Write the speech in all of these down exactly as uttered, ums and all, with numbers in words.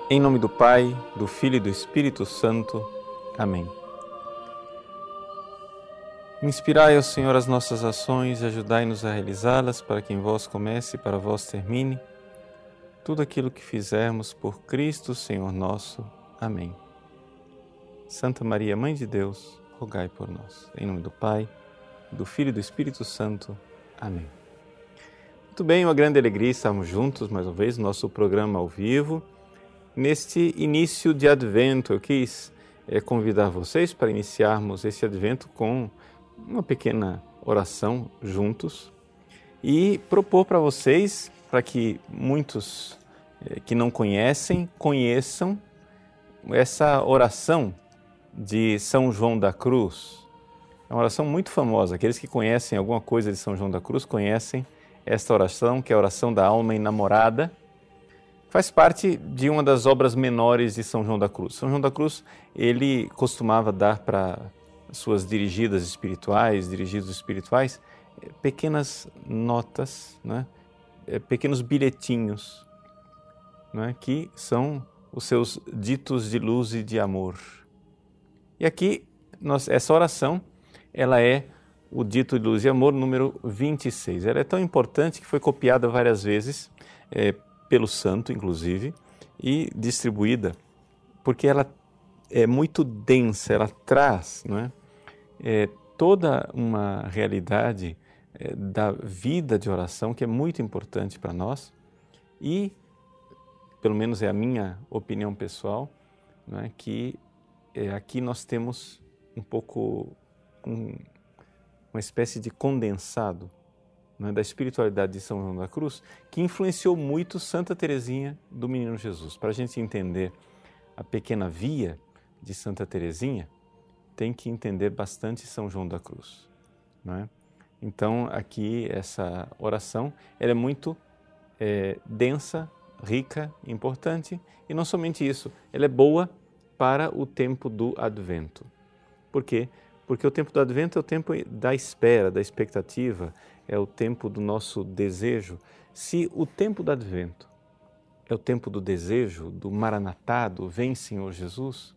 Em nome do Pai, do Filho e do Espírito Santo. Amém. Inspirai, ó Senhor, as nossas ações e ajudai-nos a realizá-las, para que em vós comece e para vós termine tudo aquilo que fizermos por Cristo, Senhor nosso. Amém. Santa Maria, Mãe de Deus, rogai por nós. Em nome do Pai, do Filho e do Espírito Santo. Amém. Muito bem, uma grande alegria estarmos juntos mais uma vez no nosso programa ao vivo. Neste início de Advento, eu quis é, convidar vocês para iniciarmos esse Advento com uma pequena oração juntos e propor para vocês, para que muitos é, que não conhecem, conheçam essa oração de São João da Cruz. É uma oração muito famosa. Aqueles que conhecem alguma coisa de São João da Cruz conhecem esta oração, que é a oração da alma enamorada. Faz parte de uma das obras menores de São João da Cruz. São João da Cruz, ele costumava dar para suas dirigidas espirituais, dirigidos espirituais, pequenas notas, né? Pequenos bilhetinhos, né? Que são os seus ditos de luz e de amor. E aqui, nós, essa oração, ela é o dito de luz e amor número vinte e seis. Ela é tão importante que foi copiada várias vezes, é, pelo santo, inclusive, e distribuída, porque ela é muito densa, ela traz, não é, é, toda uma realidade é, da vida de oração que é muito importante para nós e, pelo menos é a minha opinião pessoal, não é, que é, aqui nós temos um pouco, um, uma espécie de condensado da espiritualidade de São João da Cruz, que influenciou muito Santa Teresinha do Menino Jesus. Para a gente entender a pequena via de Santa Teresinha, tem que entender bastante São João da Cruz, não é? Então, aqui, essa oração, ela é muito é, densa, rica, importante, e não somente isso, ela é boa para o tempo do Advento. Por quê? Porque o tempo do Advento é o tempo da espera, da expectativa, é o tempo do nosso desejo. Se o tempo do Advento é o tempo do desejo, do Maranatá, do Vem Senhor Jesus,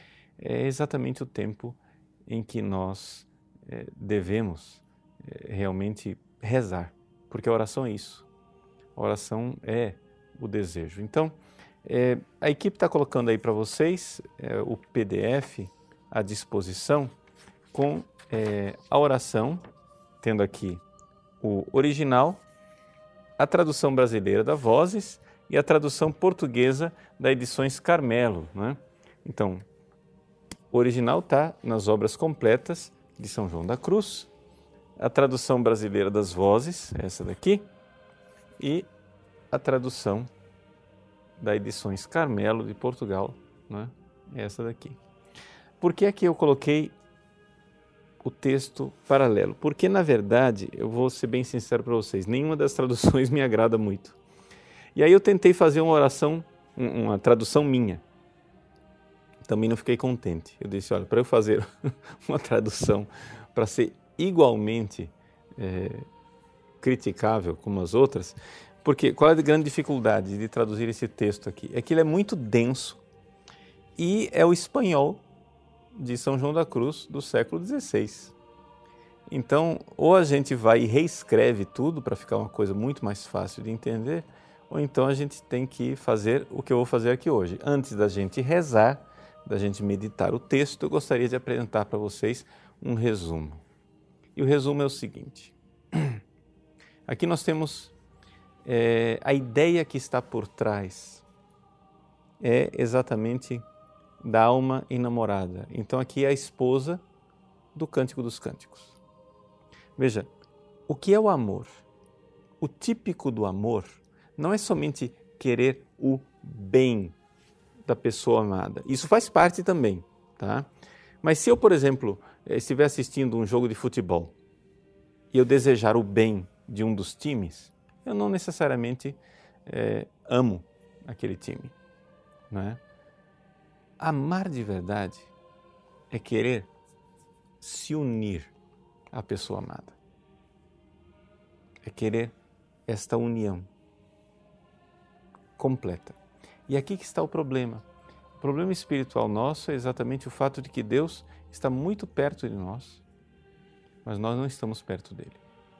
é exatamente o tempo em que nós é, devemos é, realmente rezar, porque a oração é isso. A oração é o desejo. Então, é, a equipe está colocando aí para vocês é, o P D F à disposição com é, a oração, tendo aqui o original, a tradução brasileira da Vozes e a tradução portuguesa da Edições Carmelo, né? Então, o original está nas obras completas de São João da Cruz, a tradução brasileira das Vozes, essa daqui, e a tradução da Edições Carmelo de Portugal, né? Essa daqui. Por que é que eu coloquei o texto paralelo? Porque, na verdade, eu vou ser bem sincero para vocês, nenhuma das traduções me agrada muito. E aí eu tentei fazer uma oração, uma tradução minha. Também não fiquei contente. Eu disse, olha, para eu fazer uma tradução para ser igualmente é, criticável como as outras, porque qual é a grande dificuldade de traduzir esse texto aqui? É que ele é muito denso e é o espanhol de São João da Cruz do século dezesseis. Então, ou a gente vai e reescreve tudo para ficar uma coisa muito mais fácil de entender, ou então a gente tem que fazer o que eu vou fazer aqui hoje. Antes da gente rezar, da gente meditar o texto, eu gostaria de apresentar para vocês um resumo. E o resumo é o seguinte. Aqui nós temos é, a ideia que está por trás é exatamente da alma enamorada. Então aqui é a esposa do Cântico dos Cânticos. Veja, o que é o amor? O típico do amor não é somente querer o bem da pessoa amada. Isso faz parte também, tá? Mas se eu, por exemplo, estiver assistindo um jogo de futebol e eu desejar o bem de um dos times, eu não necessariamente é, amo aquele time, não é? Amar de verdade é querer se unir à pessoa amada. É querer esta união completa. E aqui que está o problema. O problema espiritual nosso é exatamente o fato de que Deus está muito perto de nós, mas nós não estamos perto dele.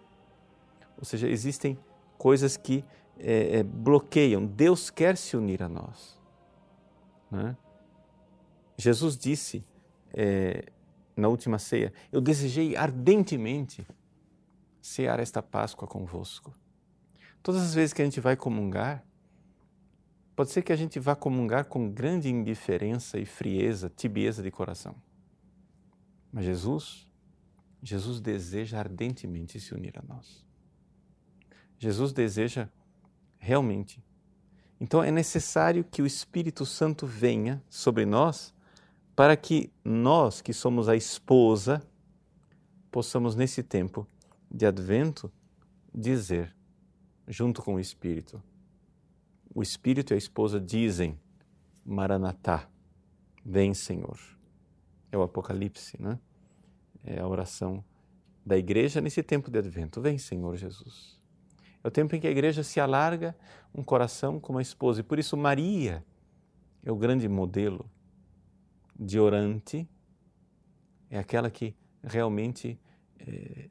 Ou seja, existem coisas que é, é, bloqueiam. Deus quer se unir a nós, né? Jesus disse é, na última ceia: eu desejei ardentemente cear esta Páscoa convosco. Todas as vezes que a gente vai comungar, pode ser que a gente vá comungar com grande indiferença e frieza, tibieza de coração. Mas Jesus, Jesus deseja ardentemente se unir a nós. Jesus deseja realmente. Então é necessário que o Espírito Santo venha sobre nós para que nós, que somos a esposa, possamos nesse tempo de advento dizer, junto com o Espírito, o Espírito e a esposa dizem, Maranatá, vem Senhor. É o Apocalipse, né? É a oração da igreja nesse tempo de advento. Vem Senhor Jesus. É o tempo em que a igreja se alarga um coração como a esposa. E por isso Maria é o grande modelo de orante, é aquela que realmente é,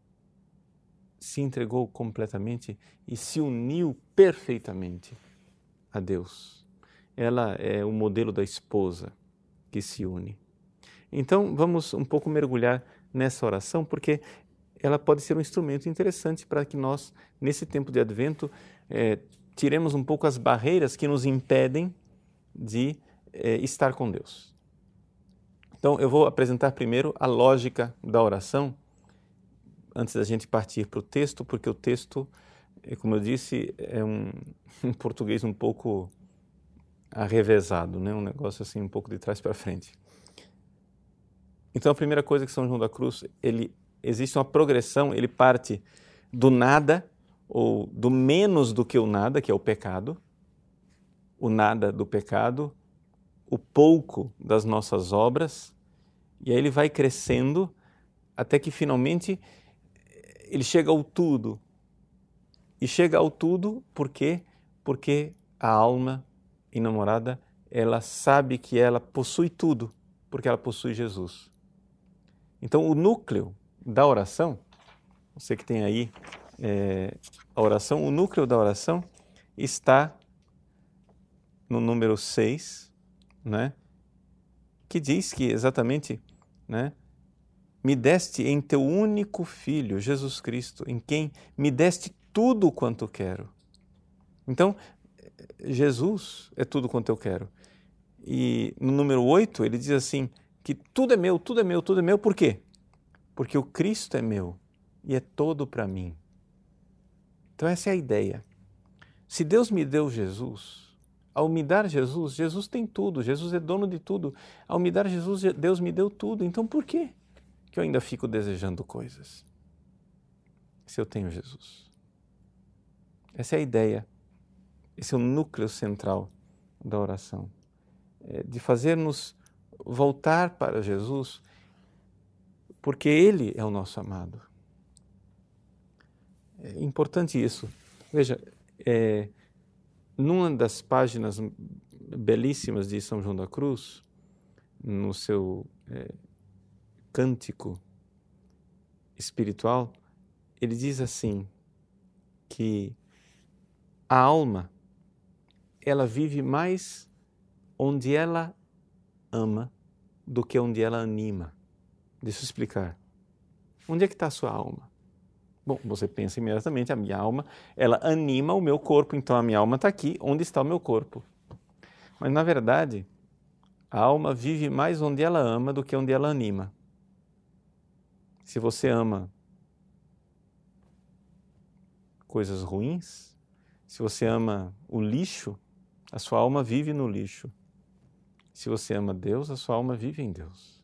se entregou completamente e se uniu perfeitamente a Deus. Ela é o modelo da esposa que se une. Então vamos um pouco mergulhar nessa oração, porque ela pode ser um instrumento interessante para que nós, nesse tempo de advento, é, tiremos um pouco as barreiras que nos impedem de é, estar com Deus. Então eu vou apresentar primeiro a lógica da oração, antes da gente partir para o texto, porque o texto, como eu disse, é um, um português um pouco arrevezado, né? Um negócio assim um pouco de trás para frente. Então a primeira coisa que São João da Cruz, ele existe uma progressão, ele parte do nada, ou do menos do que o nada, que é o pecado, o nada do pecado, o pouco das nossas obras, e aí ele vai crescendo até que finalmente ele chega ao tudo. E chega ao tudo por quê? Porque a alma enamorada, ela sabe que ela possui tudo, porque ela possui Jesus. Então o núcleo da oração, você que tem aí é, a oração, o núcleo da oração está no número seis, né, que diz que exatamente, né, me deste em teu único Filho, Jesus Cristo, em quem me deste tudo quanto quero. Então, Jesus é tudo quanto eu quero. E no número oito ele diz assim, que tudo é meu, tudo é meu, tudo é meu, por quê? Porque o Cristo é meu e é todo para mim. Então essa é a ideia. Se Deus me deu Jesus, ao me dar Jesus, Jesus tem tudo, Jesus é dono de tudo. Ao me dar Jesus, Deus me deu tudo. Então por quê que eu ainda fico desejando coisas? Se eu tenho Jesus. Essa é a ideia. Esse é o núcleo central da oração. É de fazer-nos voltar para Jesus, porque Ele é o nosso amado. É importante isso. Veja, é, numa das páginas belíssimas de São João da Cruz, no seu é, cântico espiritual, ele diz assim, que a alma, ela vive mais onde ela ama do que onde ela anima. Deixa eu explicar. Onde é que está a sua alma? Bom, você pensa imediatamente, a minha alma, ela anima o meu corpo, então a minha alma está aqui, onde está o meu corpo. Mas, na verdade, a alma vive mais onde ela ama do que onde ela anima. Se você ama coisas ruins, se você ama o lixo, a sua alma vive no lixo. Se você ama Deus, a sua alma vive em Deus.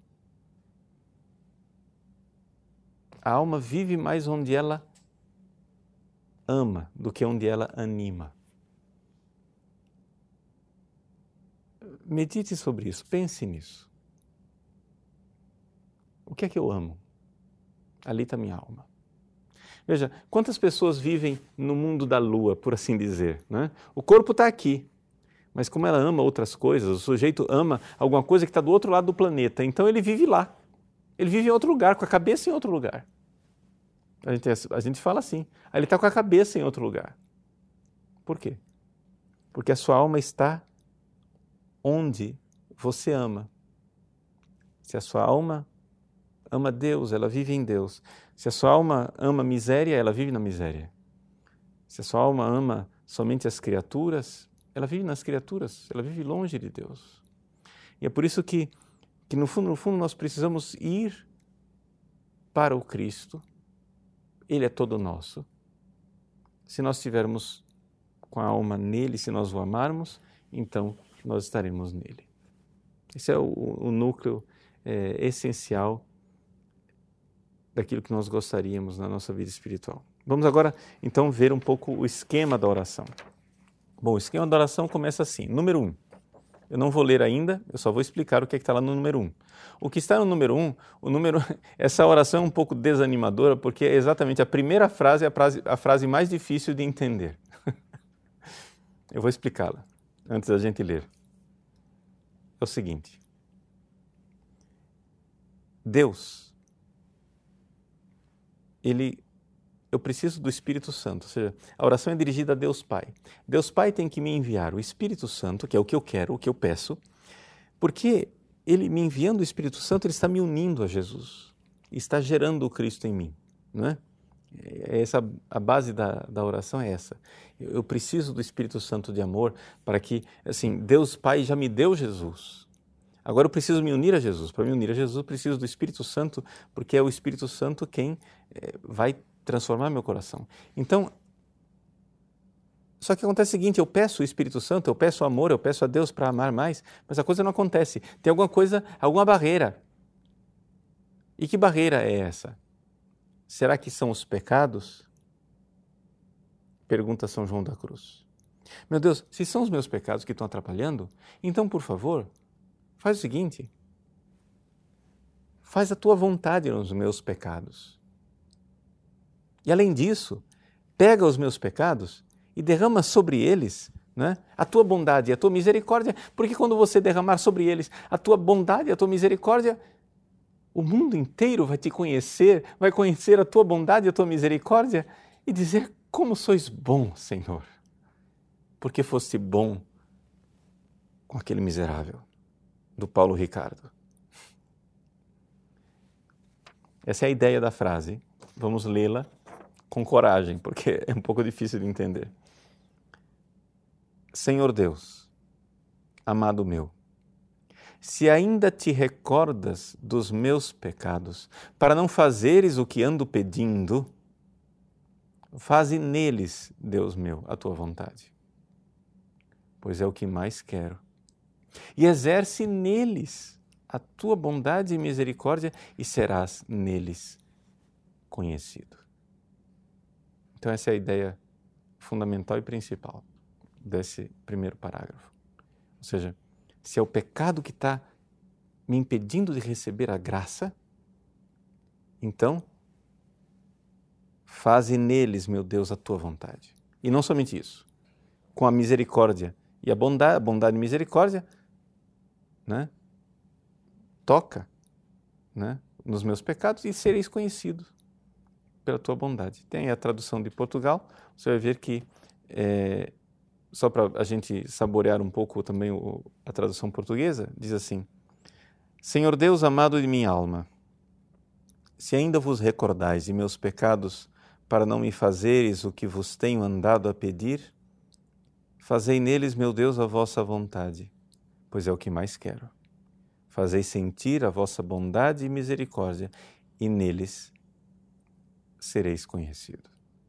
A alma vive mais onde ela ama do que onde ela anima. Medite sobre isso, pense nisso. O que é que eu amo? Ali está minha alma. Veja, quantas pessoas vivem no mundo da lua, por assim dizer, né? O corpo está aqui, Mas como ela ama outras coisas, o sujeito ama alguma coisa que está do outro lado do planeta, então ele vive lá. Ele vive em outro lugar, com a cabeça em outro lugar. A gente, a gente fala assim, aí ele está com a cabeça em outro lugar. Por quê? Porque a sua alma está onde você ama. Se a sua alma ama Deus, ela vive em Deus. Se a sua alma ama miséria, ela vive na miséria. Se a sua alma ama somente as criaturas, ela vive nas criaturas, ela vive longe de Deus. E é por isso que, que no fundo, no fundo, nós precisamos ir para o Cristo. Ele é todo nosso. Se nós estivermos com a alma nele, se nós o amarmos, então nós estaremos nele. Esse é o, o núcleo é, essencial daquilo que nós gostaríamos na nossa vida espiritual. Vamos agora, então, ver um pouco o esquema da oração. Bom, o esquema da oração começa assim. Número um. Eu não vou ler ainda, eu só vou explicar o que é que está lá no número um. O que está no número um, o número, essa oração é um pouco desanimadora, porque é exatamente a primeira frase é a frase, a frase mais difícil de entender. Eu vou explicá-la antes da gente ler. É o seguinte. Deus, Ele, eu preciso do Espírito Santo, ou seja, a oração é dirigida a Deus Pai. Deus Pai tem que me enviar o Espírito Santo, que é o que eu quero, o que eu peço, porque Ele me enviando o Espírito Santo, Ele está me unindo a Jesus, está gerando o Cristo em mim, não é? Essa, a base da, da oração é essa. Eu preciso do Espírito Santo de amor para que, assim, Deus Pai já me deu Jesus. Agora eu preciso me unir a Jesus. Para me unir a Jesus, eu preciso do Espírito Santo, porque é o Espírito Santo quem é, vai transformar meu coração. Então, só que acontece o seguinte, eu peço o Espírito Santo, eu peço amor, eu peço a Deus para amar mais, mas a coisa não acontece. Tem alguma coisa, alguma barreira. E que barreira é essa? Será que são os pecados? Pergunta São João da Cruz. Meu Deus, se são os meus pecados que estão atrapalhando, então, por favor, faz o seguinte, faz a tua vontade nos meus pecados. E além disso, pega os meus pecados e derrama sobre eles, né, a tua bondade e a tua misericórdia, porque quando você derramar sobre eles a tua bondade e a tua misericórdia, o mundo inteiro vai te conhecer, vai conhecer a tua bondade e a tua misericórdia e dizer como sois bom, Senhor, porque foste bom com aquele miserável do Paulo Ricardo. Essa é a ideia da frase. Vamos lê-la com coragem, porque é um pouco difícil de entender. Senhor Deus, amado meu, se ainda te recordas dos meus pecados, para não fazeres o que ando pedindo, faze neles, Deus meu, a tua vontade, pois é o que mais quero. E exerce neles a tua bondade e misericórdia e serás neles conhecido. Então essa é a ideia fundamental e principal desse primeiro parágrafo. Ou seja, se é o pecado que está me impedindo de receber a graça, então, faze neles, meu Deus, a tua vontade. E não somente isso, com a misericórdia e a bondade, a bondade e misericórdia, né, toca, né, nos meus pecados e sereis conhecidos pela tua bondade. Tem a tradução de Portugal, você vai ver que é, só para a gente saborear um pouco também o, a tradução portuguesa, diz assim, Senhor Deus amado de minha alma, se ainda vos recordais de meus pecados para não me fazeres o que vos tenho andado a pedir, fazei neles, meu Deus, a vossa vontade, pois é o que mais quero. Fazei sentir a vossa bondade e misericórdia, e neles sereis conhecidos.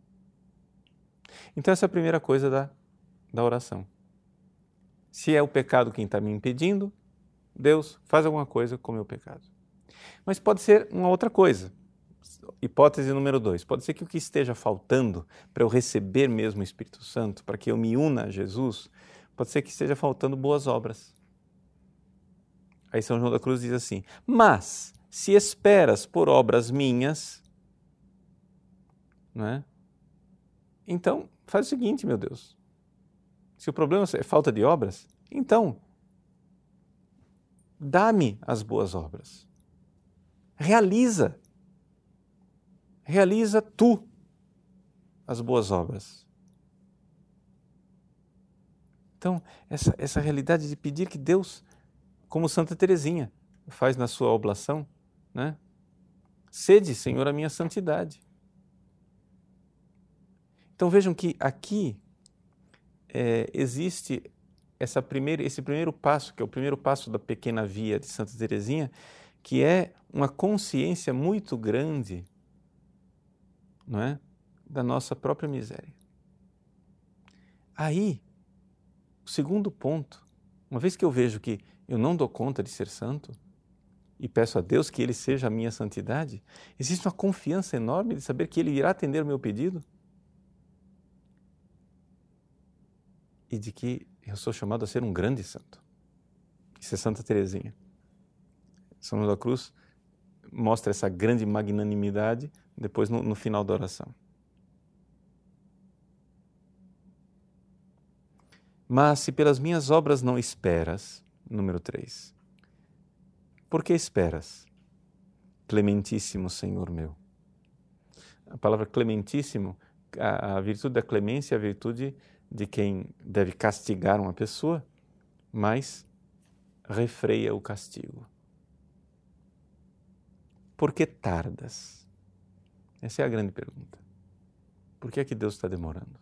Então essa é a primeira coisa da da oração. Se é o pecado quem está me impedindo, Deus, faz alguma coisa com o meu pecado. Mas pode ser uma outra coisa. Hipótese número dois. Pode ser que o que esteja faltando para eu receber mesmo o Espírito Santo, para que eu me una a Jesus, pode ser que esteja faltando boas obras. Aí São João da Cruz diz assim, mas se esperas por obras minhas, não é? Então faz o seguinte, meu Deus. Se o problema é falta de obras, Então, dá-me as boas obras. Realiza. Realiza tu as boas obras. Então, essa, essa realidade de pedir que Deus, como Santa Teresinha faz na sua oblação, né? Sede, Senhor, a minha santidade. Então vejam que aqui é, existe essa primeira, esse primeiro passo, que é o primeiro passo da pequena via de Santa Teresinha, que é uma consciência muito grande, não é, da nossa própria miséria. Aí, o segundo ponto, uma vez que eu vejo que eu não dou conta de ser santo e peço a Deus que Ele seja a minha santidade, existe uma confiança enorme de saber que Ele irá atender o meu pedido e de que eu sou chamado a ser um grande santo. Isso é Santa Teresinha. São João da Cruz mostra essa grande magnanimidade depois no, no final da oração. Mas se pelas minhas obras não esperas, número três, por que esperas, clementíssimo Senhor meu? A palavra clementíssimo, a, a virtude da clemência é a virtude de quem deve castigar uma pessoa, mas refreia o castigo. Por que tardas? Essa é a grande pergunta. Por que é que Deus está demorando?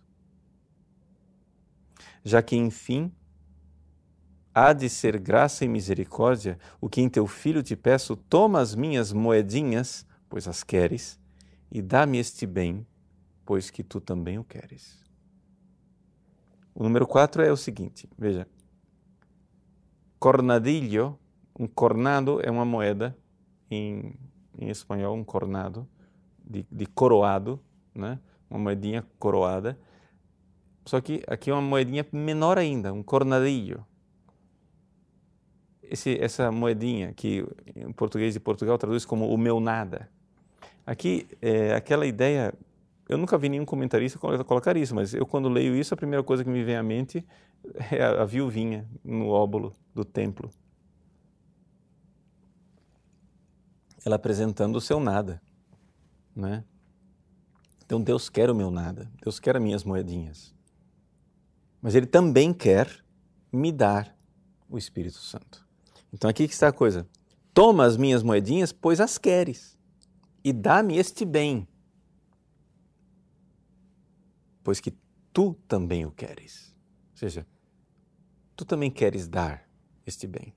Já que, enfim, há de ser graça e misericórdia o que em teu Filho te peço, toma as minhas moedinhas, pois as queres, e dá-me este bem, pois que tu também o queres. O número quatro é o seguinte, veja, cornadillo, um cornado é uma moeda, em, em espanhol um cornado, de, de coroado, né? Uma moedinha coroada, só que aqui é uma moedinha menor ainda, um cornadillo. Esse, essa moedinha que em português de Portugal traduz como o meu nada. Aqui é aquela ideia, eu nunca vi nenhum comentarista colocar isso, mas eu quando leio isso, a primeira coisa que me vem à mente é a, a viuvinha no óbolo do templo. Ela apresentando o seu nada, né? Então Deus quer o meu nada, Deus quer as minhas moedinhas. Mas Ele também quer me dar o Espírito Santo. Então aqui que está a coisa. Toma as minhas moedinhas, pois as queres, e dá-me este bem, pois que tu também o queres. Ou seja, tu também queres dar este bem.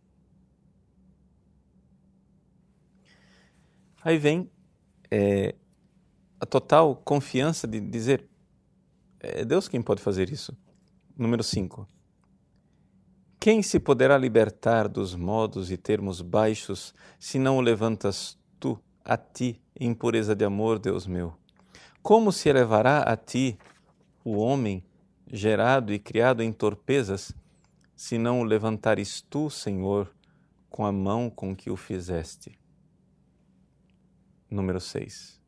Aí vem é, a total confiança de dizer, é Deus quem pode fazer isso. Número cinco. Quem se poderá libertar dos modos e termos baixos, se não o levantas tu, a ti, em pureza de amor, Deus meu? Como se elevará a ti o homem, gerado e criado em torpezas, se não o levantares tu, Senhor, com a mão com que o fizeste? Número seis.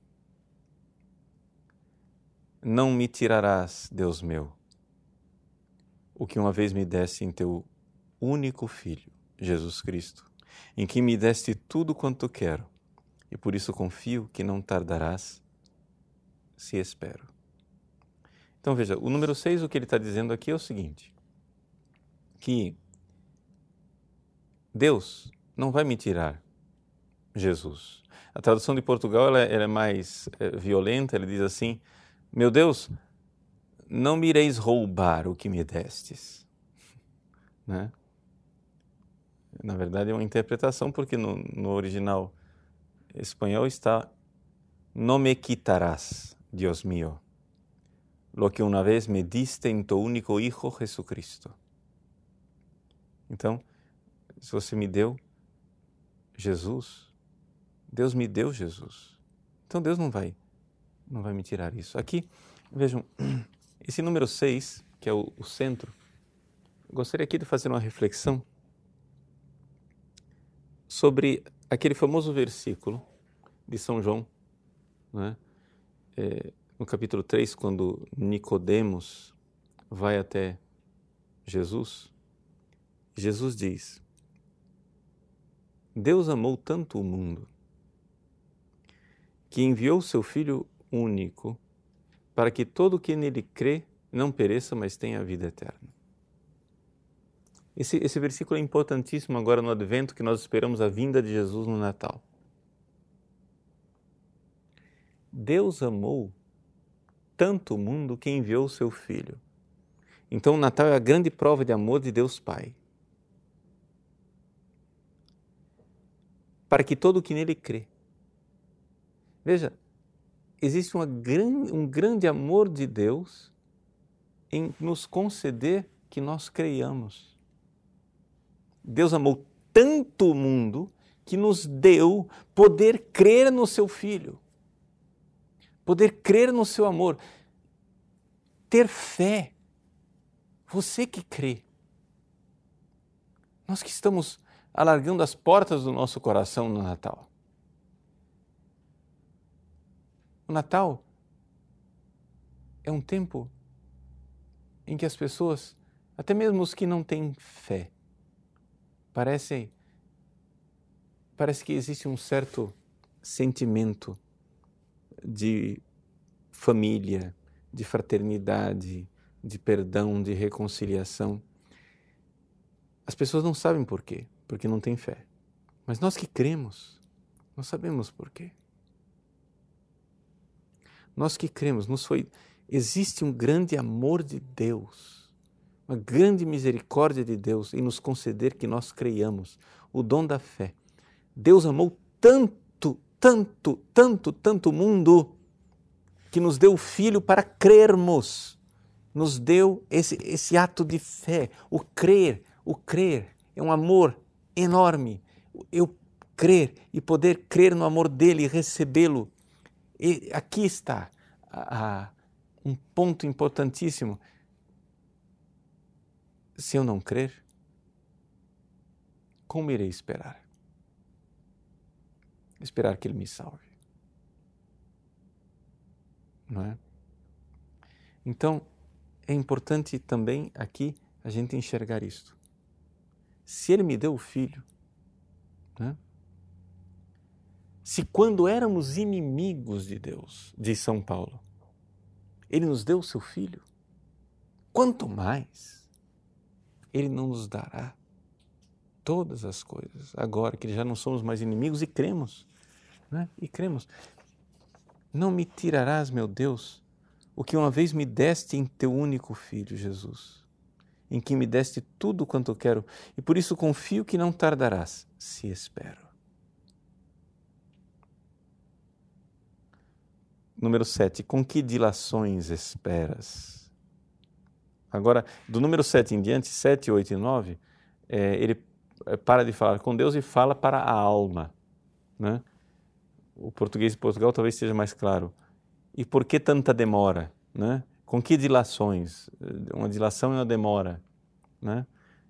Não me tirarás, Deus meu, o que uma vez me deste em teu único Filho, Jesus Cristo, em que me deste tudo quanto quero, e por isso confio que não tardarás, se espero. Então veja, o número seis, o que ele está dizendo aqui é o seguinte, que Deus não vai me tirar Jesus. A tradução de Portugal ela, ela é mais é, violenta, ele diz assim, meu Deus, não me ireis roubar o que me destes. Né? Na verdade é uma interpretação, porque no, no original espanhol está no me quitarás, Dios mío, lo que una vez me diste en tu único Hijo Jesucristo. Então, se você me deu Jesus, Deus me deu Jesus. Então Deus não vai, não vai me tirar isso. Aqui, vejam, esse número seis, que é o, o centro, gostaria aqui de fazer uma reflexão sobre aquele famoso versículo de São João, né? É, no capítulo três, quando Nicodemos vai até Jesus Jesus diz: Deus amou tanto o mundo que enviou seu Filho único para que todo que nele crê não pereça, mas tenha a vida eterna. Esse, esse versículo é importantíssimo agora no Advento, que nós esperamos a vinda de Jesus no Natal. Deus amou tanto o mundo que enviou o seu Filho. Então o Natal é a grande prova de amor de Deus Pai. Para que todo que nele crê. Veja, existe uma gran, um grande amor de Deus em nos conceder que nós creiamos. Deus amou tanto o mundo que nos deu poder crer no seu Filho, poder crer no seu amor, ter fé. Você que crê. Nós que estamos alargando as portas do nosso coração no Natal. O Natal é um tempo em que as pessoas, até mesmo os que não têm fé, parecem, parece que existe um certo sentimento de família, de fraternidade, de perdão, de reconciliação. As pessoas não sabem por quê, porque não têm fé. Mas nós que cremos, nós sabemos por quê. Nós que cremos, nos foi, existe um grande amor de Deus, uma grande misericórdia de Deus em nos conceder que nós creiamos, o dom da fé. Deus amou tanto, tanto, tanto, tanto o mundo que nos deu o Filho para crermos. Nos deu esse, esse ato de fé, o crer, o crer é um amor enorme. Eu crer e poder crer no amor dele e recebê-lo. E aqui está a, a, um ponto importantíssimo. Se eu não crer, como irei esperar? Esperar que ele me salve. Não é? Então, é importante também aqui a gente enxergar isto. Se ele me deu o Filho, né? Se quando éramos inimigos de Deus, diz São Paulo, ele nos deu o seu Filho, quanto mais ele não nos dará todas as coisas, agora que já não somos mais inimigos e cremos, né? E cremos. Não me tirarás, meu Deus, o que uma vez me deste em teu único Filho, Jesus, em que me deste tudo quanto eu quero, e por isso confio que não tardarás, se espero. Número sete, com que dilações esperas? Agora, do número sete em diante, sete, oito e nove, é, ele para de falar com Deus e fala para a alma, né? O português de Portugal talvez seja mais claro. E por que tanta demora? Né? Com que dilações? Uma dilação e uma demora. Né?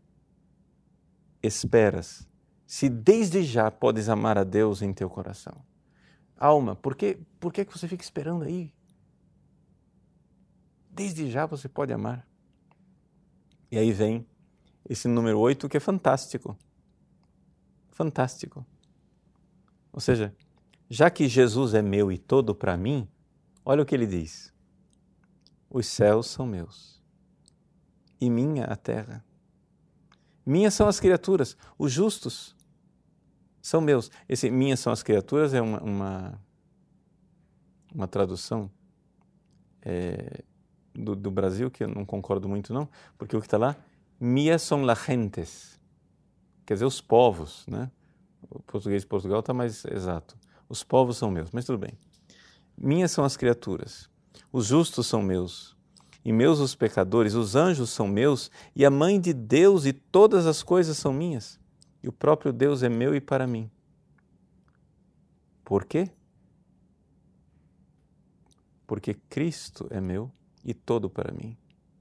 Esperas. Se desde já podes amar a Deus em teu coração. Alma, por que, por que você fica esperando aí? Desde já você pode amar. E aí vem esse número oito que é fantástico. Fantástico. Ou seja, já que Jesus é meu e todo para mim, olha o que ele diz. Os céus são meus e minha a terra. Minhas são as criaturas, os justos são meus. Esse minhas são as criaturas é uma, uma, uma tradução é, do, do Brasil, que eu não concordo muito não, porque o que está lá, mías son las gentes, quer dizer, os povos, né? O português de Portugal está mais exato. Os povos são meus, mas tudo bem. Minhas são as criaturas, os justos são meus, e meus os pecadores, os anjos são meus, e a mãe de Deus e todas as coisas são minhas, e o próprio Deus é meu e para mim. Por quê? Porque Cristo é meu e todo para mim.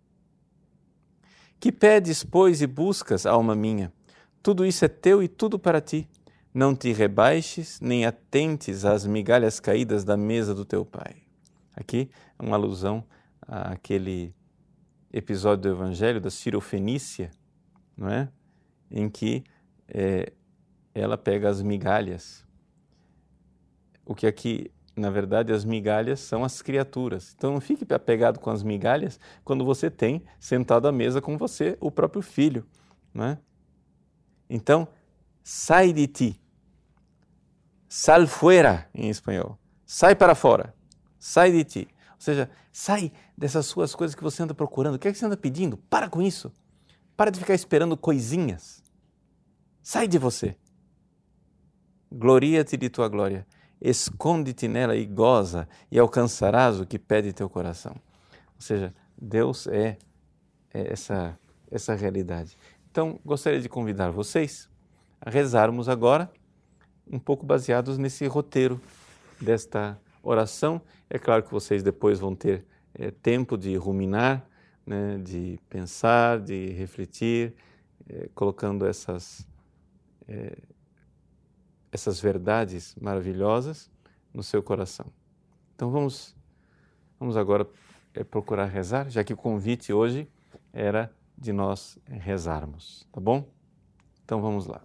Que pedes, pois, e buscas, alma minha? Tudo isso é teu e tudo para ti. Não te rebaixes, nem atentes às migalhas caídas da mesa do teu pai. Aqui é uma alusão àquele episódio do Evangelho da Cirofenícia, não é? em que é, ela pega as migalhas. O que aqui, na verdade, as migalhas são as criaturas. Então não fique apegado com as migalhas quando você tem sentado à mesa com você o próprio filho, não é? Então, sai de ti. Sal fuera, em espanhol. Sai para fora. Sai de ti. Ou seja, sai dessas suas coisas que você anda procurando. O que é que você anda pedindo? Para com isso. Para de ficar esperando coisinhas. Sai de você. Gloria-te de tua glória. Esconde-te nela e goza, e alcançarás o que pede teu coração. Ou seja, Deus é, é essa, essa realidade. Então, gostaria de convidar vocês a rezarmos agora, um pouco baseados nesse roteiro desta oração. É claro que vocês depois vão ter é, tempo de ruminar, né, de pensar, de refletir, é, colocando essas, é, essas verdades maravilhosas no seu coração. Então vamos, vamos agora é, procurar rezar, já que o convite hoje era de nós rezarmos, tá bom? Então vamos lá.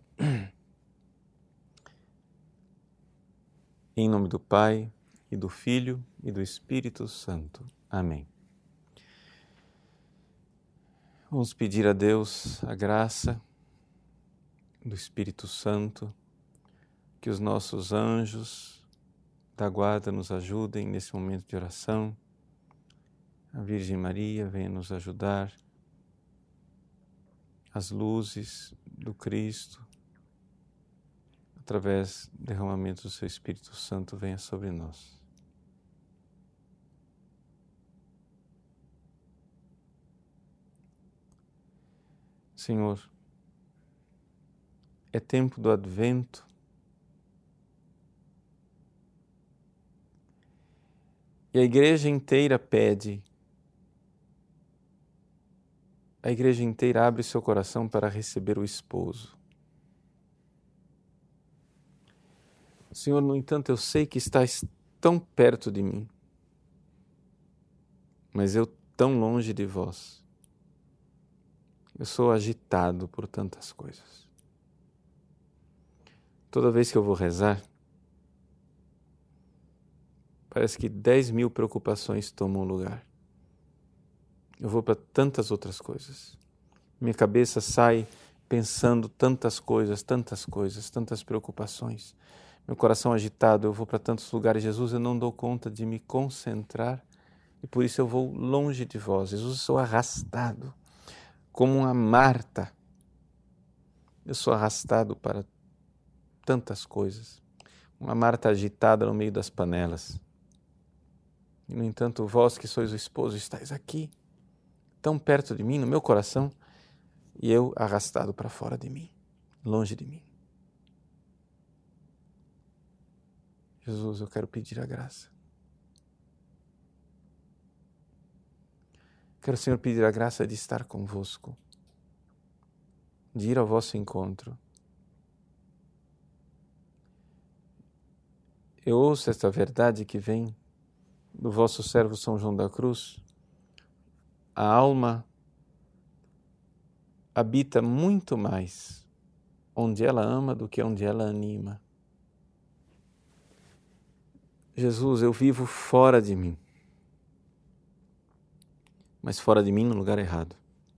Em nome do Pai, e do Filho, e do Espírito Santo. Amém. Vamos pedir a Deus a graça do Espírito Santo, que os nossos anjos da guarda nos ajudem nesse momento de oração. A Virgem Maria venha nos ajudar. As luzes do Cristo, através do derramamento do seu Espírito Santo, venha sobre nós. Senhor, é tempo do Advento e a igreja inteira pede, a igreja inteira abre seu coração para receber o esposo. Senhor, no entanto, eu sei que estás tão perto de mim, mas eu tão longe de vós. Eu sou agitado por tantas coisas. Toda vez que eu vou rezar, parece que dez mil preocupações tomam lugar. Eu vou para tantas outras coisas. Minha cabeça sai pensando tantas coisas, tantas coisas, tantas preocupações. Meu coração agitado, eu vou para tantos lugares. Jesus, eu não dou conta de me concentrar e por isso eu vou longe de vós. Jesus, eu sou arrastado como uma Marta. Eu sou arrastado para tantas coisas. Uma Marta agitada no meio das panelas. E, no entanto, vós que sois o esposo, estáis aqui, tão perto de mim, no meu coração, e eu arrastado para fora de mim, longe de mim. Jesus, eu quero pedir a graça. Quero, Senhor, pedir a graça de estar convosco, de ir ao vosso encontro. Eu ouço esta verdade que vem do vosso servo São João da Cruz. A alma habita muito mais onde ela ama do que onde ela anima. Jesus, eu vivo fora de mim, mas fora de mim no lugar errado.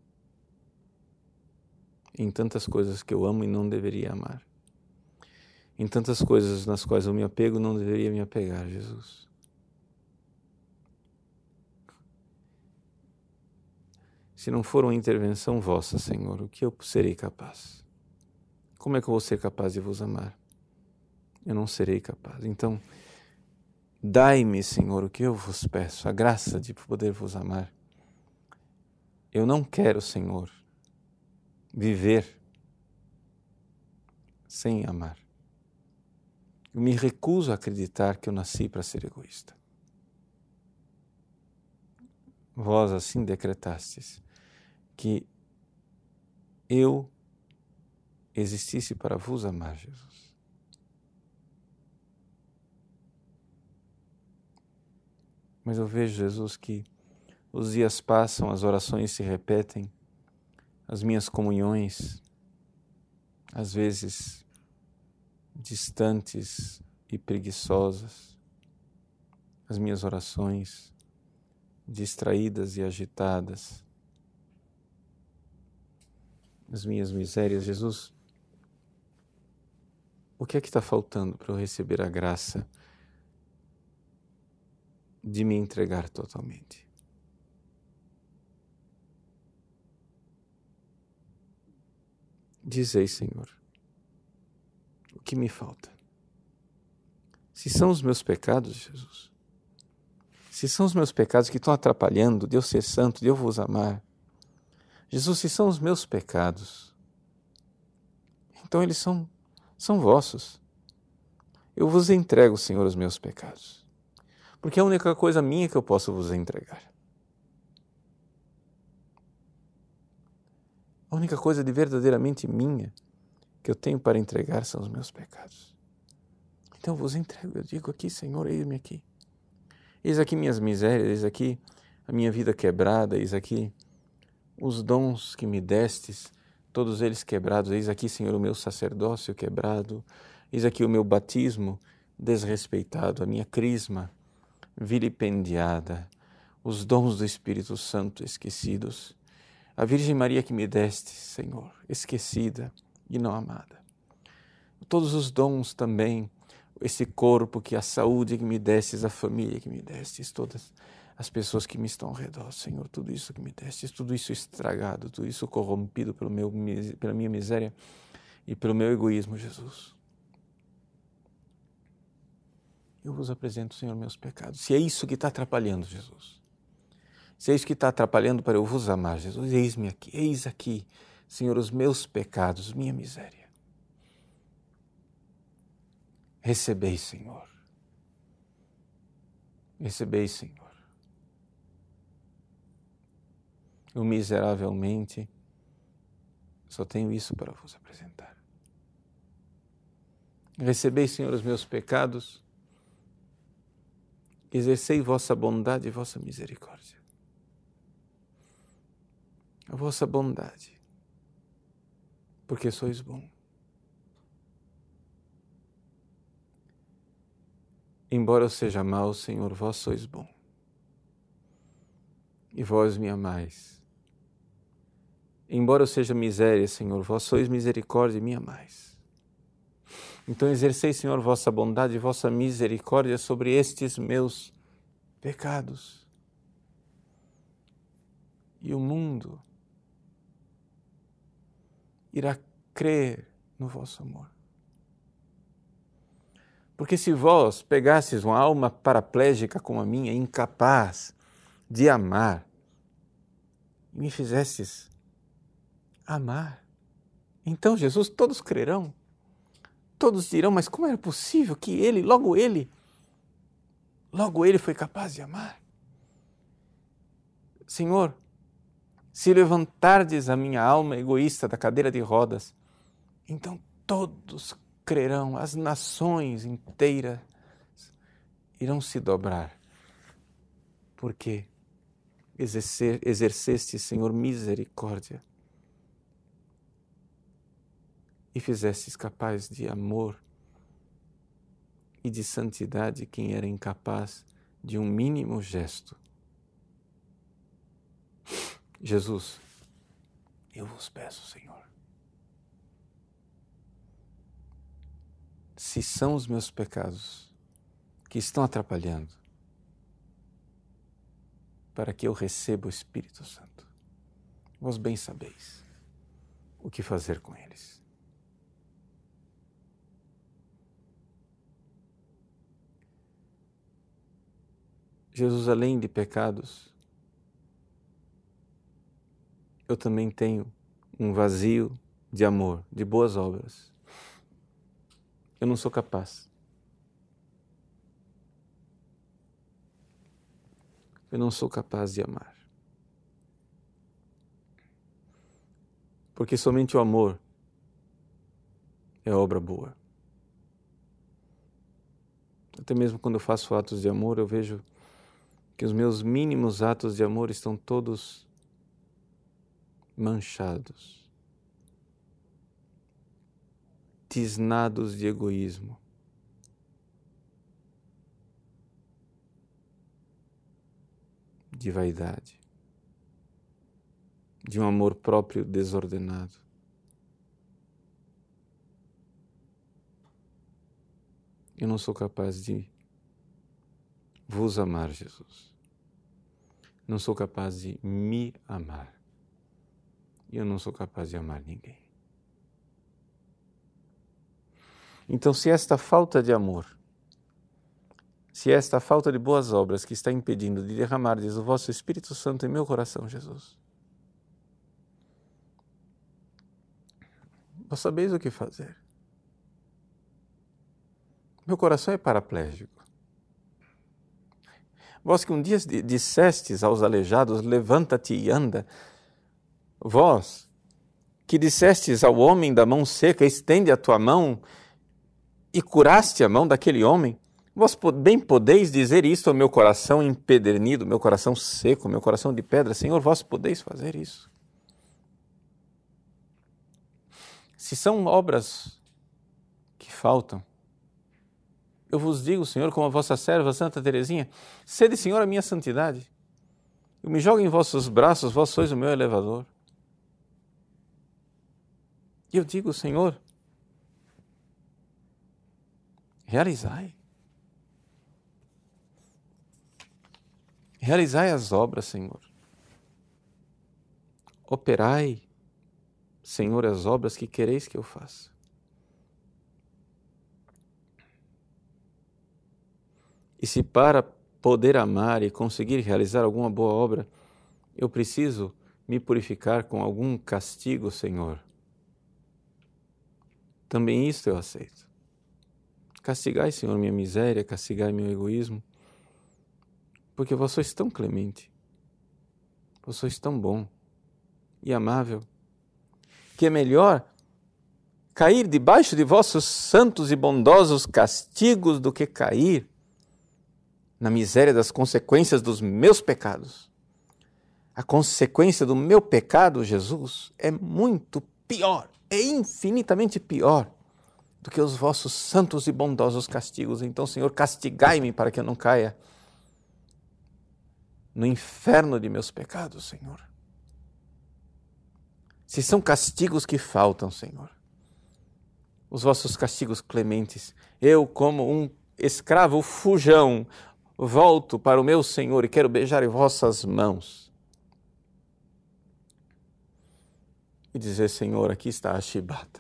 Em tantas coisas que eu amo e não deveria amar. Em tantas coisas nas quais eu me apego, não deveria me apegar, Jesus. Se não for uma intervenção vossa, Senhor, o que eu serei capaz? Como é que eu vou ser capaz de vos amar? Eu não serei capaz. Então, dai-me, Senhor, o que eu vos peço, a graça de poder vos amar. Eu não quero, Senhor, viver sem amar. Eu me recuso a acreditar que eu nasci para ser egoísta. Vós assim decretastes que eu existisse para vos amar, Jesus. Mas eu vejo, Jesus, que os dias passam, as orações se repetem, as minhas comunhões às vezes distantes e preguiçosas, as minhas orações distraídas e agitadas, as minhas misérias. Jesus, o que é que está faltando para eu receber a graça de me entregar totalmente? Dizei, Senhor, o que me falta? Se são os meus pecados, Jesus, se são os meus pecados que estão atrapalhando de eu ser santo, de eu vos amar, Jesus, se são os meus pecados, então eles são, são vossos. Eu vos entrego, Senhor, os meus pecados, porque é a única coisa minha que eu posso vos entregar. A única coisa de verdadeiramente minha que eu tenho para entregar são os meus pecados. Então eu vos entrego, eu digo aqui, Senhor, eis-me aqui. Eis aqui minhas misérias, eis aqui a minha vida quebrada, eis aqui os dons que me destes, todos eles quebrados. Eis aqui, Senhor, o meu sacerdócio quebrado, eis aqui o meu batismo desrespeitado, a minha crisma vilipendiada, os dons do Espírito Santo esquecidos, a Virgem Maria que me deste, Senhor, esquecida e não amada. Todos os dons também, esse corpo, que a saúde que me destes, a família que me destes, todas as pessoas que me estão ao redor, Senhor, tudo isso que me destes, tudo isso estragado, tudo isso corrompido pelo meu, pela minha miséria e pelo meu egoísmo, Jesus. Eu vos apresento, Senhor, meus pecados. Se é isso que está atrapalhando, Jesus, se é isso que está atrapalhando para eu vos amar, Jesus, eis-me aqui, eis aqui, Senhor, os meus pecados, minha miséria. Recebei, Senhor. Recebei, Senhor. Eu miseravelmente só tenho isso para vos apresentar. Recebei, Senhor, os meus pecados. Exercei vossa bondade e vossa misericórdia. A vossa bondade, porque sois bom. Embora eu seja mau, Senhor, vós sois bom. E vós me amais. Embora eu seja miséria, Senhor, vós sois misericórdia e me amais. Então exercei, Senhor, vossa bondade e vossa misericórdia sobre estes meus pecados. E o mundo irá crer no vosso amor. Porque se vós pegasses uma alma paraplégica como a minha, incapaz de amar, e me fizesses amar, então, Jesus, todos crerão. Todos dirão, mas como era possível que ele, logo ele, logo ele foi capaz de amar? Senhor, se levantardes a minha alma egoísta da cadeira de rodas, então todos crerão, as nações inteiras irão se dobrar, porque exercer, exerceste, Senhor, misericórdia e fizestes capaz de amor e de santidade quem era incapaz de um mínimo gesto. Jesus, eu vos peço, Senhor, se são os meus pecados que estão atrapalhando para que eu receba o Espírito Santo, vós bem sabeis o que fazer com eles. Jesus, além de pecados, eu também tenho um vazio de amor, de boas obras. Eu não sou capaz. Eu não sou capaz de amar. Porque somente o amor é obra boa. Até mesmo quando eu faço atos de amor, eu vejo que os meus mínimos atos de amor estão todos manchados. tisnados de egoísmo. De vaidade, de um amor próprio desordenado. Eu não sou capaz de vos amar, Jesus. Não sou capaz de me amar. E eu não sou capaz de amar ninguém. Então, se esta falta de amor, se esta falta de boas obras que está impedindo de derramardes o vosso Espírito Santo em meu coração, Jesus, vós sabeis o que fazer. Meu coração é paraplégico. Vós que um dia dissestes aos aleijados, levanta-te e anda. Vós que dissestes ao homem da mão seca, estende a tua mão, e curaste a mão daquele homem, vós bem podeis dizer isto ao meu coração empedernido, meu coração seco, meu coração de pedra. Senhor, vós podeis fazer isso. Se são obras que faltam, eu vos digo, Senhor, como a vossa serva Santa Teresinha, sede, Senhor, a minha santidade. Eu me jogo em vossos braços, vós sois o meu elevador. E eu digo, Senhor, realizai. Realizai as obras, Senhor. Operai, Senhor, as obras que quereis que eu faça. E se para poder amar e conseguir realizar alguma boa obra, eu preciso me purificar com algum castigo, Senhor, também isto eu aceito. Castigai, Senhor, minha miséria, castigai meu egoísmo, porque vós sois tão clemente, vós sois tão bom e amável, que é melhor cair debaixo de vossos santos e bondosos castigos do que cair na miséria das consequências dos meus pecados. A consequência do meu pecado, Jesus, é muito pior, é infinitamente pior do que os vossos santos e bondosos castigos. Então, Senhor, castigai-me para que eu não caia no inferno de meus pecados, Senhor. Se são castigos que faltam, Senhor, os vossos castigos clementes, eu, como um escravo fujão, volto para o meu Senhor e quero beijar em vossas mãos e dizer, Senhor, aqui está a chibata.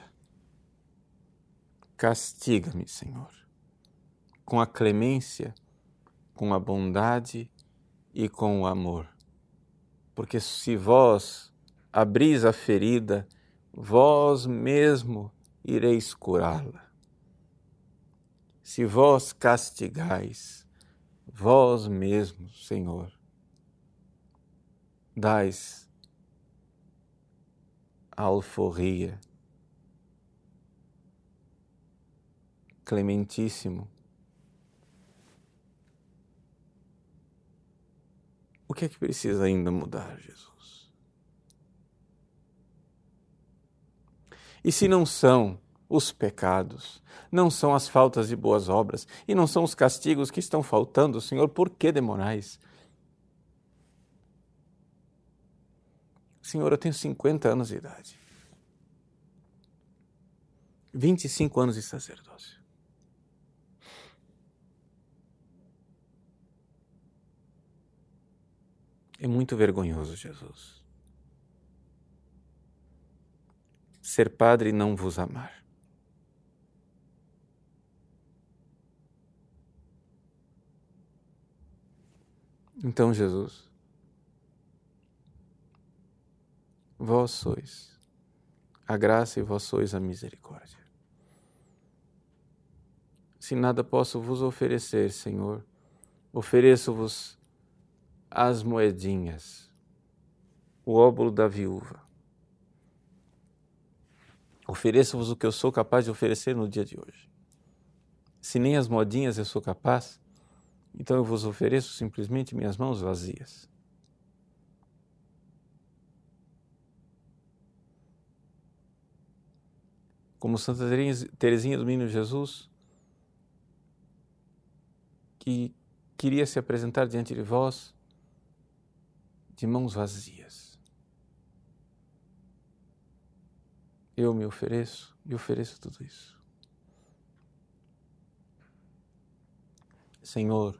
Castiga-me, Senhor, com a clemência, com a bondade e com o amor. Porque se vós abris a ferida, vós mesmo ireis curá-la. Se vós castigais, vós mesmos, Senhor, dais a alforria. Clementíssimo, o que é que precisa ainda mudar, Jesus? E se não são os pecados, não são as faltas de boas obras, e não são os castigos que estão faltando, Senhor, por que demorais? Senhor, eu tenho cinquenta anos de idade, vinte e cinco anos de sacerdócio. É muito vergonhoso, Jesus, ser padre e não vos amar. Então, Jesus, vós sois a graça e vós sois a misericórdia. Se nada posso vos oferecer, Senhor, ofereço-vos as moedinhas, o óbolo da viúva. Ofereço-vos o que eu sou capaz de oferecer no dia de hoje. Se nem as moedinhas eu sou capaz, então eu vos ofereço simplesmente minhas mãos vazias. como Santa Teresinha do Menino Jesus, que queria se apresentar diante de vós de mãos vazias. Eu me ofereço e ofereço tudo isso. Senhor,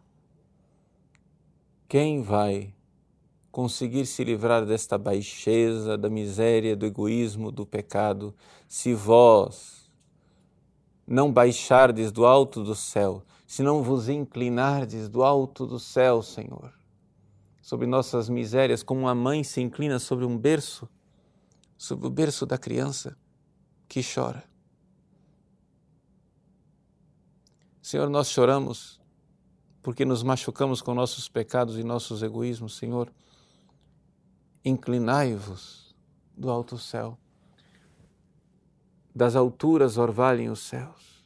quem vai conseguir se livrar desta baixeza, da miséria, do egoísmo, do pecado, se vós não baixardes do alto do céu, se não vos inclinardes do alto do céu, Senhor, sobre nossas misérias, como uma mãe se inclina sobre um berço, sobre o berço da criança que chora. Senhor, nós choramos porque nos machucamos com nossos pecados e nossos egoísmos, Senhor. Inclinai-vos do alto céu, das alturas orvalhem os céus.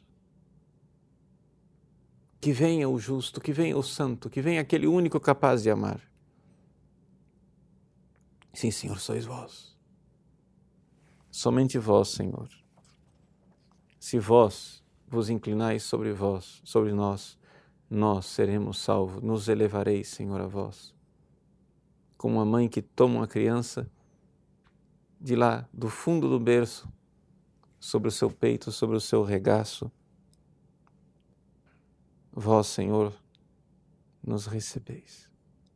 Que venha o justo, que venha o santo, que venha aquele único capaz de amar. Sim, Senhor, sois vós. Somente vós, Senhor. Se vós vos inclinais sobre vós, sobre nós, nós seremos salvos, nos elevareis, Senhor, a vós. Como uma mãe que toma uma criança de lá, do fundo do berço, sobre o seu peito, sobre o seu regaço. Vós, Senhor, nos recebeis.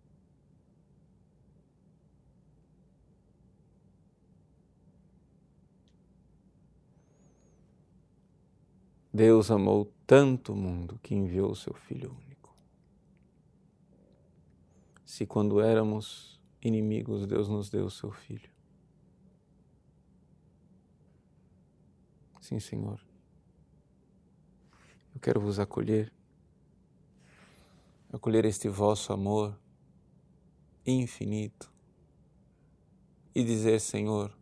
Deus amou tanto o mundo que enviou o seu Filho único. Se quando éramos inimigos, Deus nos deu o seu Filho. Sim, Senhor. Eu quero vos acolher, acolher este vosso amor infinito e dizer, Senhor,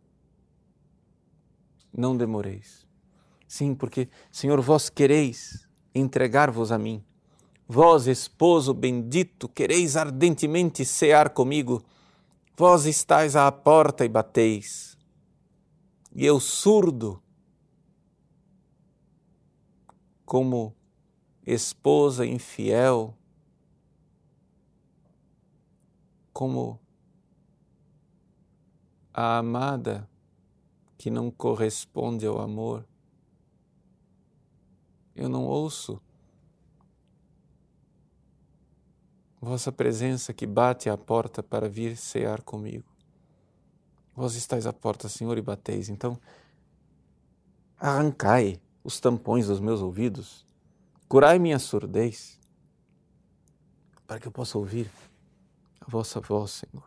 não demoreis. Sim, porque, Senhor, vós quereis entregar-vos a mim. Vós, esposo bendito, quereis ardentemente cear comigo. Vós estáis à porta e bateis. E eu, surdo, como esposa infiel, como a amada que não corresponde ao amor, eu não ouço vossa presença que bate à porta para vir cear comigo. Vós estáis à porta, Senhor, e bateis. Então, arrancai os tampões dos meus ouvidos, curai minha surdez, para que eu possa ouvir a vossa voz, Senhor.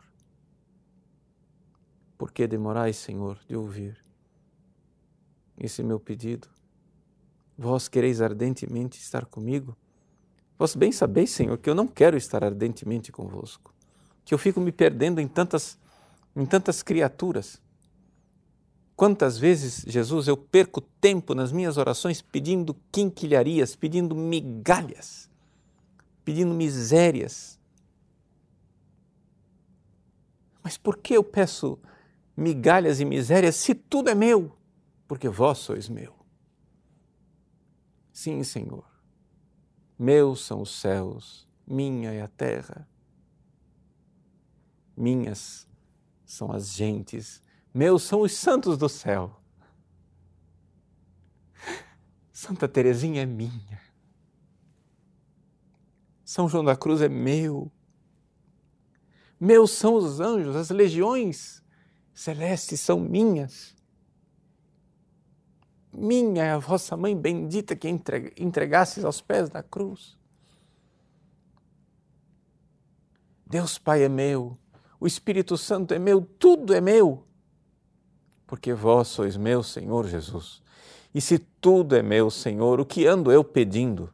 Por que demorais, Senhor, de ouvir esse meu pedido? Vós quereis ardentemente estar comigo? Vós bem sabeis, Senhor, que eu não quero estar ardentemente convosco, que eu fico me perdendo em tantas, em tantas criaturas. Quantas vezes, Jesus, eu perco tempo nas minhas orações pedindo quinquilharias, pedindo migalhas, pedindo misérias. Mas por que eu peço migalhas e misérias se tudo é meu? Porque vós sois meu. Sim, Senhor. Meus são os céus, minha é a terra. Minhas são as gentes, meus são os santos do céu. Santa Teresinha é minha. São João da Cruz é meu. Meus são os anjos, as legiões celestes são minhas. Minha é a vossa mãe bendita que entregastes aos pés da cruz. Deus Pai é meu, o Espírito Santo é meu, tudo é meu. Porque vós sois meu, Senhor Jesus. E se tudo é meu, Senhor, o que ando eu pedindo?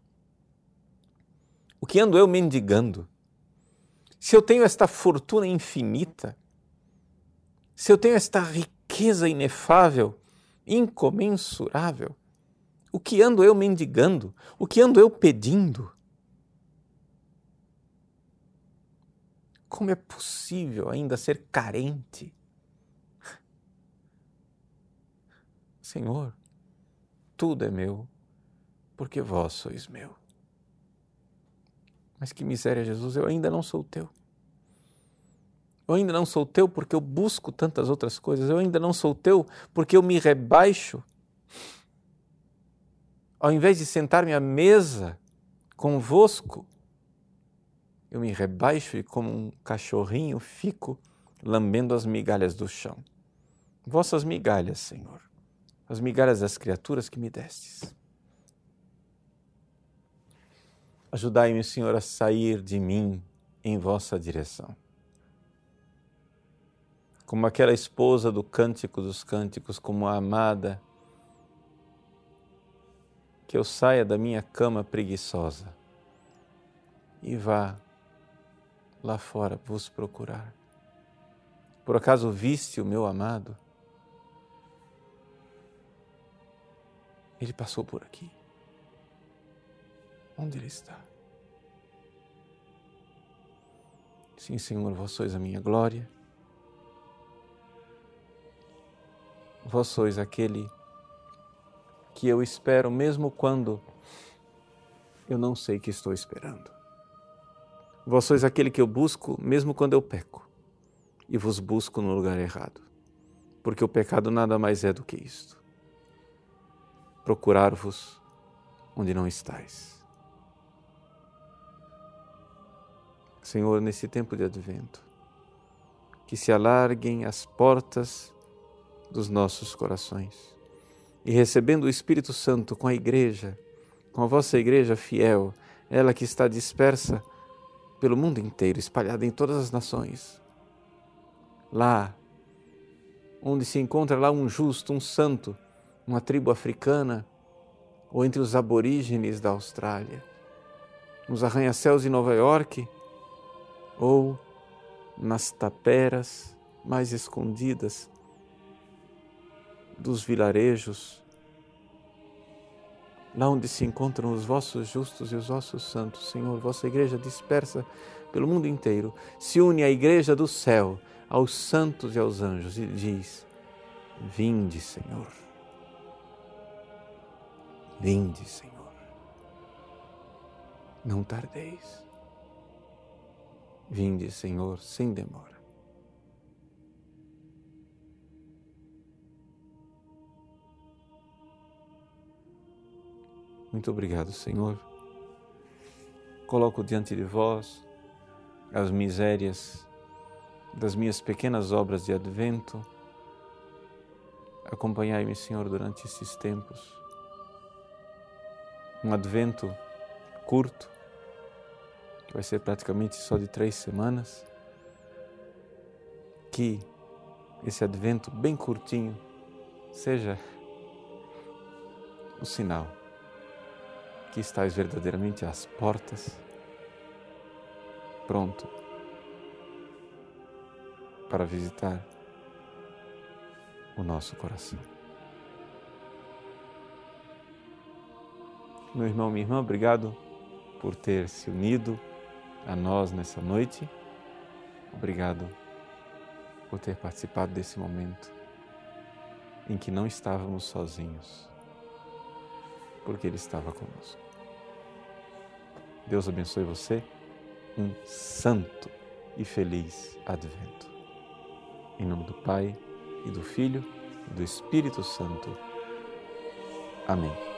O que ando eu mendigando? Se eu tenho esta fortuna infinita, se eu tenho esta riqueza inefável, incomensurável, o que ando eu mendigando? O que ando eu pedindo? Como é possível ainda ser carente? Senhor, tudo é meu, porque vós sois meu. Mas que miséria, Jesus, eu ainda não sou teu. Eu ainda não sou teu porque eu busco tantas outras coisas. Eu ainda não sou teu porque eu me rebaixo. Ao invés de sentar-me à mesa convosco, eu me rebaixo e como um cachorrinho fico lambendo as migalhas do chão. Vossas migalhas, Senhor, as migalhas das criaturas que me destes. Ajudai-me, Senhor, a sair de mim em vossa direção. Como aquela esposa do Cântico dos Cânticos, como a amada, que eu saia da minha cama preguiçosa e vá lá fora vos procurar. Por acaso viste o meu amado? Ele passou por aqui. Onde ele está? Sim, Senhor, vós sois a minha glória. Vós sois aquele que eu espero mesmo quando eu não sei que estou esperando. Vós sois aquele que eu busco mesmo quando eu peco e vos busco no lugar errado, porque o pecado nada mais é do que isto: procurar-vos onde não estáis. Senhor, nesse tempo de advento, que se alarguem as portas dos nossos corações e recebendo o Espírito Santo com a igreja, com a vossa igreja fiel, ela que está dispersa pelo mundo inteiro, espalhada em todas as nações, lá onde se encontra lá um justo, um santo, uma tribo africana, ou entre os aborígenes da Austrália, nos arranha-céus de Nova York, ou nas taperas mais escondidas dos vilarejos, lá onde se encontram os vossos justos e os vossos santos. Senhor, vossa igreja dispersa pelo mundo inteiro, se une à igreja do céu, aos santos e aos anjos, e diz: vinde, Senhor, vinde, Senhor, não tardeis, vinde, Senhor, sem demora. Muito obrigado, Senhor. Coloco diante de vós as misérias das minhas pequenas obras de advento. Acompanhai-me, Senhor, durante esses tempos. Um advento curto, que vai ser praticamente só de três semanas. Que esse advento bem curtinho seja o sinal que estais verdadeiramente às portas, pronto para visitar o nosso coração. Meu irmão, minha irmã, obrigado por ter se unido a nós nessa noite. Obrigado por ter participado desse momento em que não estávamos sozinhos, porque Ele estava conosco. Deus abençoe você. Um santo e feliz advento. Em nome do Pai, e do Filho, e do Espírito Santo. Amém.